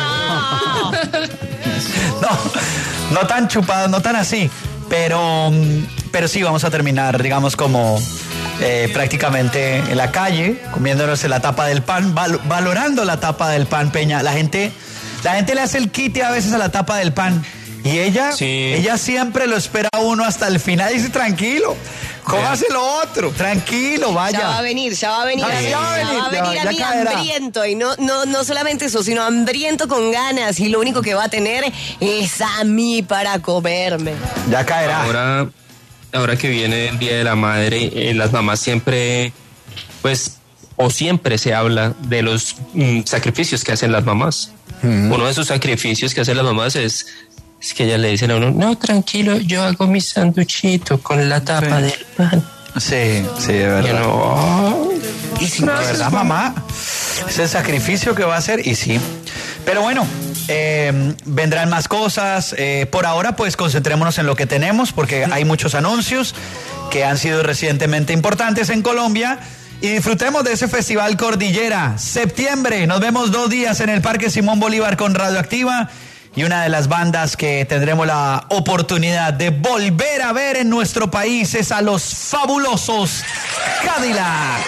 No, no tan chupados, no tan así, pero, pero sí vamos a terminar, digamos, como eh, prácticamente en la calle, comiéndonos la tapa del pan, val- valorando la tapa del pan, Peña. La gente, la gente le hace el quite a veces a la tapa del pan, y ella, Sí. ella siempre lo espera a uno hasta el final y dice, tranquilo, cómase lo otro, tranquilo, vaya. Ya va a venir, ya va a venir, Ah, a mí, ya va a venir, ya va a ya- venir a ya mí caerá. hambriento, y no, no, no solamente eso, sino hambriento con ganas, y lo único que va a tener es a mí para comerme. Ya caerá. Ahora, ahora que viene el Día de la Madre, eh, las mamás siempre, pues, o siempre se habla de los mm, sacrificios que hacen las mamás. Uno de esos sacrificios que hacen las mamás es, es que ellas le dicen a uno, no, tranquilo, yo hago mi sanduchito con la tapa del pan. Sí, sí, de Y verdad. uno, "Oh, Y sí, de verdad, mamá, es el sacrificio que va a hacer, y sí. Pero bueno, eh, vendrán más cosas. Eh, por ahora, pues concentrémonos en lo que tenemos, porque hay muchos anuncios que han sido recientemente importantes en Colombia. Y disfrutemos de ese Festival Cordillera. Septiembre, nos vemos dos días en el Parque Simón Bolívar con Radioactiva. Y una de las bandas que tendremos la oportunidad de volver a ver en nuestro país es a los fabulosos Cadillacs.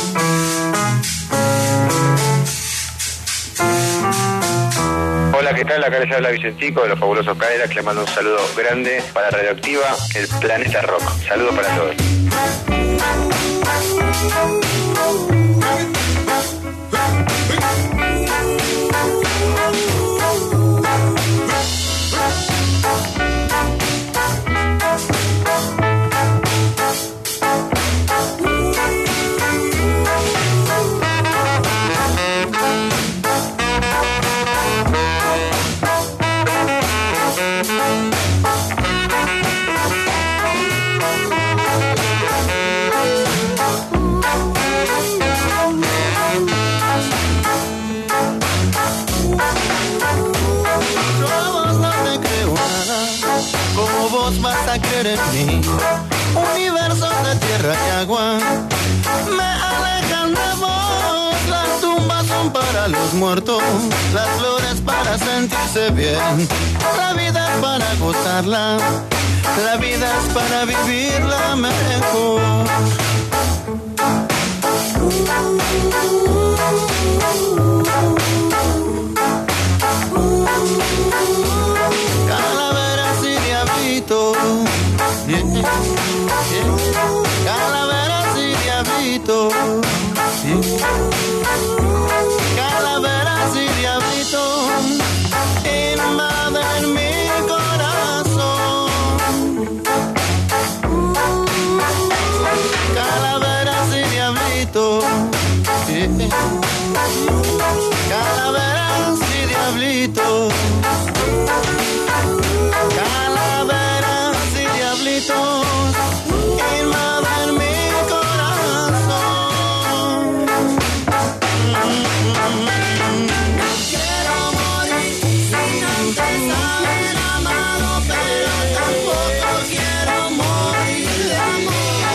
Hola, ¿qué tal? Hola, acá les habla Vicentico de los Fabulosos Cadillacs. Le mando un saludo grande para Radioactiva, el Planeta Rock. Saludos para todos. Vas a creer en mí, universo de tierra y agua me alejan de vos. Las tumbas son para los muertos, las flores para sentirse bien. La vida es para gozarla, la vida es para vivirla mejor. Calaveras y diablitos, yeah, yeah. Calaveras y diablitos, yeah. Calaveras y diablitos invaden mi corazón. Calaveras y diablitos, yeah. Calaveras y diablitos. Calaveras y diablitos invaden mi corazón. Quiero morir sin antes haber amado, pero tampoco quiero morir de amor.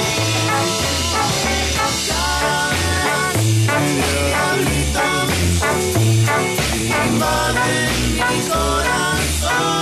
Calaveras y diablitos invaden mi corazón.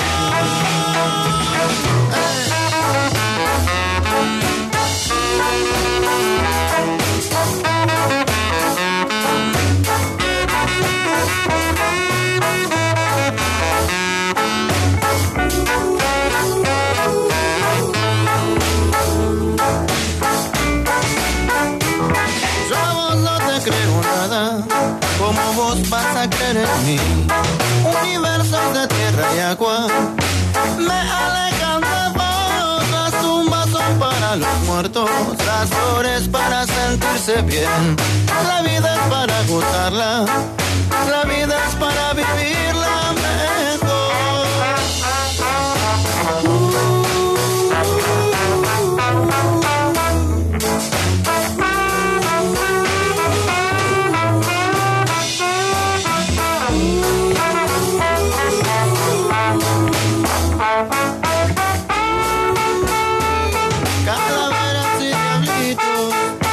Como vos vas a creer en mí, universos de tierra y agua me alejan de vos. Las tumbas son para los muertos, las flores para sentirse bien. La vida es para gozarla, la vida es para vivirla mejor. Calaveras y diablitos.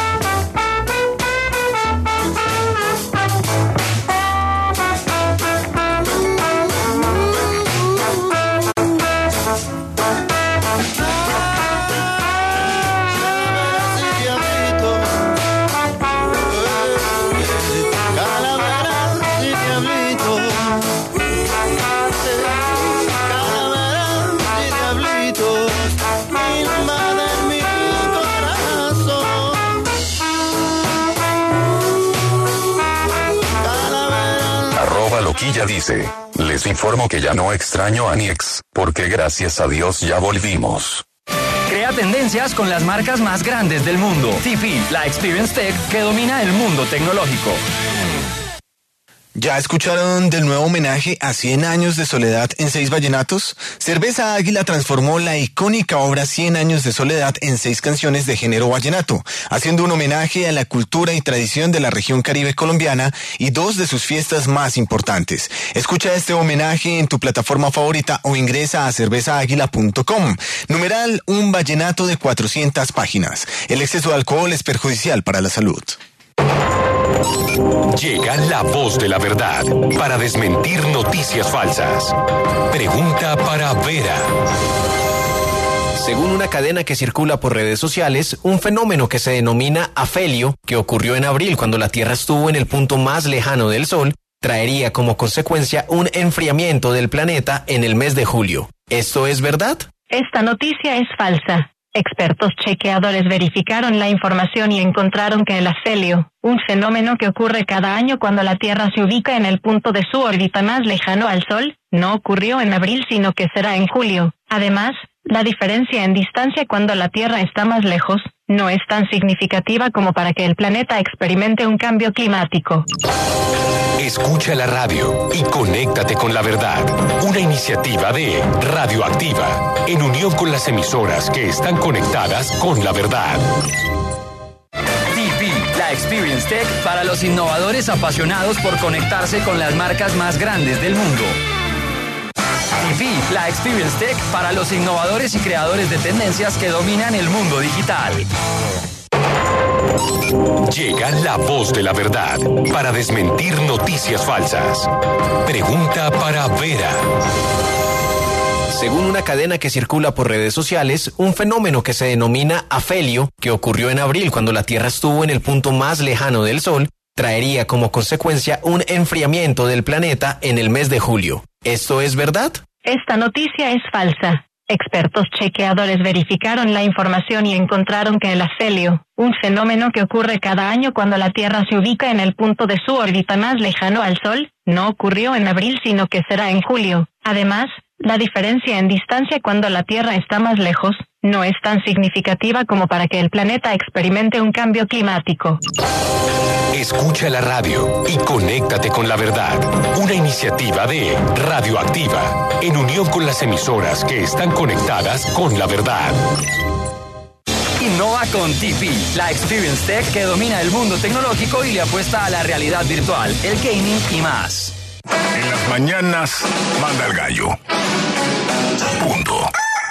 Loquilla dice, les informo que ya no extraño a mi ex, porque gracias a Dios ya volvimos. Crea tendencias con las marcas más grandes del mundo. Tifi, la Experience Tech que domina el mundo tecnológico. ¿Ya escucharon del nuevo homenaje a cien años de soledad en seis vallenatos? Cerveza Águila transformó la icónica obra cien años de soledad en seis canciones de género vallenato, haciendo un homenaje a la cultura y tradición de la región caribe colombiana y dos de sus fiestas más importantes. Escucha este homenaje en tu plataforma favorita o ingresa a cerveza águila punto com. Numeral un vallenato de cuatrocientas páginas. El exceso de alcohol es perjudicial para la salud. Llega la voz de la verdad para desmentir noticias falsas. Pregunta para Vera. Según una cadena que circula por redes sociales, un fenómeno que se denomina afelio, que ocurrió en abril cuando la Tierra estuvo en el punto más lejano del Sol, traería como consecuencia un enfriamiento del planeta en el mes de julio. ¿Esto es verdad? Esta noticia es falsa. Expertos chequeadores verificaron la información y encontraron que el afelio, un fenómeno que ocurre cada año cuando la Tierra se ubica en el punto de su órbita más lejano al Sol, no ocurrió en abril sino que será en julio. Además, la diferencia en distancia cuando la Tierra está más lejos, no es tan significativa como para que el planeta experimente un cambio climático. Escucha la radio y conéctate con la verdad. Una iniciativa de Radioactiva, en unión con las emisoras que están conectadas con la verdad. T P, la Experience Tech para los innovadores apasionados por conectarse con las marcas más grandes del mundo. T P, la Experience Tech para los innovadores y creadores de tendencias que dominan el mundo digital. Llega la voz de la verdad para desmentir noticias falsas. Pregunta para Vera. Según una cadena que circula por redes sociales, un fenómeno que se denomina afelio, que ocurrió en abril cuando la Tierra estuvo en el punto más lejano del Sol, traería como consecuencia un enfriamiento del planeta en el mes de julio. ¿Esto es verdad? Esta noticia es falsa. Expertos chequeadores verificaron la información y encontraron que el afelio, un fenómeno que ocurre cada año cuando la Tierra se ubica en el punto de su órbita más lejano al Sol, no ocurrió en abril sino que será en julio. Además, la diferencia en distancia cuando la Tierra está más lejos, no es tan significativa como para que el planeta experimente un cambio climático. Escucha la radio y conéctate con la verdad. Una iniciativa de Radioactiva, en unión con las emisoras que están conectadas con la verdad. Innova con T P, la Experience Tech que domina el mundo tecnológico y le apuesta a la realidad virtual, el gaming y más. En las mañanas, manda el gallo. Punto.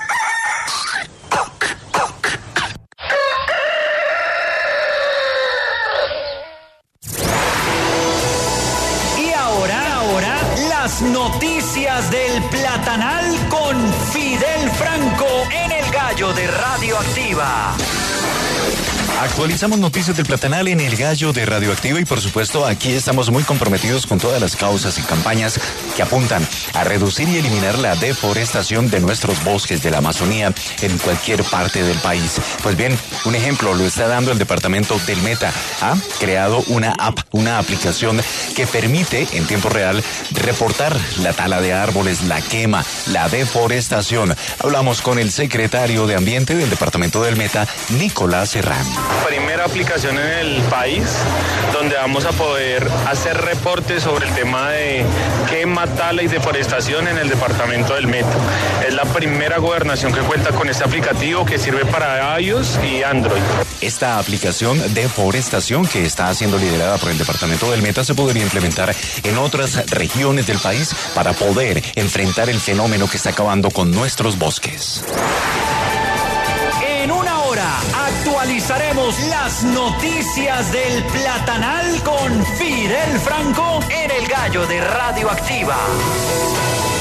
Y ahora, ahora, las noticias del Platanal con Fidel Franco en el gallo de Radioactiva. Actualizamos noticias del Platanal en el gallo de Radioactiva y por supuesto aquí estamos muy comprometidos con todas las causas y campañas que apuntan a reducir y eliminar la deforestación de nuestros bosques de la Amazonía en cualquier parte del país. Pues bien, un ejemplo lo está dando el departamento del Meta. Ha creado una app, una aplicación que permite en tiempo real reportar la tala de árboles, la quema, la deforestación. Hablamos con el secretario de Ambiente del departamento del Meta, Nicolás Serrán. Primera aplicación en el país donde vamos a poder hacer reportes sobre el tema de quema, tala y deforestación en el departamento del Meta. Es la primera gobernación que cuenta con este aplicativo que sirve para iOS y Android. Esta aplicación de forestación que está siendo liderada por el departamento del Meta se podría implementar en otras regiones del país para poder enfrentar el fenómeno que está acabando con nuestros bosques. En una hora actualizaremos las noticias del Platanal con Fidel Franco en el gallo de Radioactiva.